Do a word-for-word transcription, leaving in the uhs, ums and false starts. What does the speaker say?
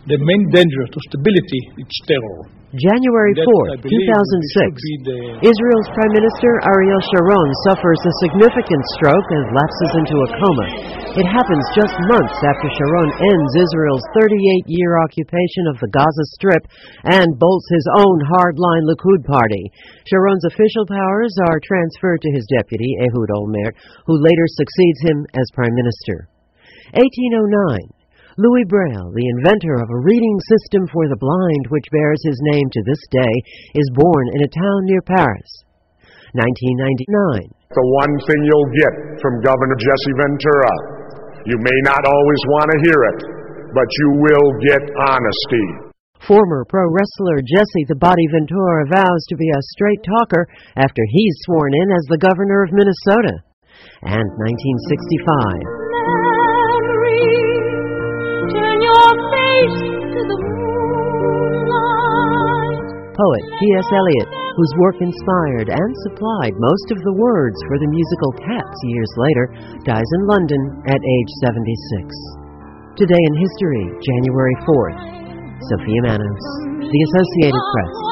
The main danger to stability is terror. January fourth, two thousand six, Israel's Prime Minister Ariel Sharon suffers a significant stroke and lapses into a coma. It happens just months after Sharon ends Israel's thirty-eight-year occupation of the Gaza Strip and bolts his own hardline Likud party. Sharon's official powers are transferred to his deputy, Ehud Olmert, who later succeeds him as Prime Minister. eighteen oh nine. Louis Braille, the inventor of a reading system for the blind which bears his name to this day, is born in a town near Paris. nineteen ninety-nine. The one thing you'll get from Governor Jesse Ventura, you may not always want to hear it, but you will get honesty. Former pro wrestler Jesse the Body Ventura vows to be a straight talker after he's sworn in as the governor of Minnesota. And nineteen sixty-five. Turn your face to the moonlight. Poet T S Eliot, whose work inspired and supplied most of the words for the musical Cats years later, dies in London at age seventy-six. Today in History, January fourth. Sophia Manos, The Associated Press.